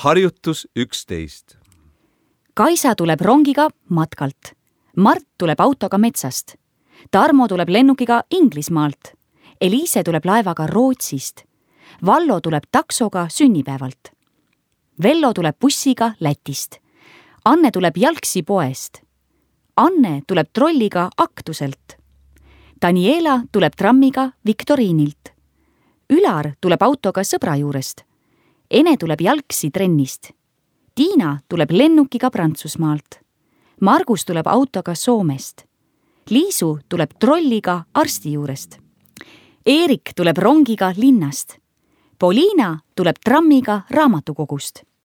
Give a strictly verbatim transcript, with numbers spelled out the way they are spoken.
harjutus üksteist. Kaisa tuleb rongiga matkalt. Mart tuleb autoga metsast. Tarmo tuleb lennukiga Inglismaalt. Eliise tuleb laevaga Rootsist. Vallo tuleb taksoga sünnipäevalt. Vello tuleb bussiga Lätist. Anne tuleb jalgsi poest. Anne tuleb trolliga Aktuselt. Daniela tuleb trammiga Viktoriinilt. Ülar tuleb autoga sõbra juurest. Ene tuleb jalgsi trennist. Tiina tuleb lennukiga Prantsusmaalt. Margus tuleb autoga Soomest. Liisu tuleb trolliga arsti juurest. Eerik tuleb rongiga linnast. Poliina tuleb trammiga raamatukogust.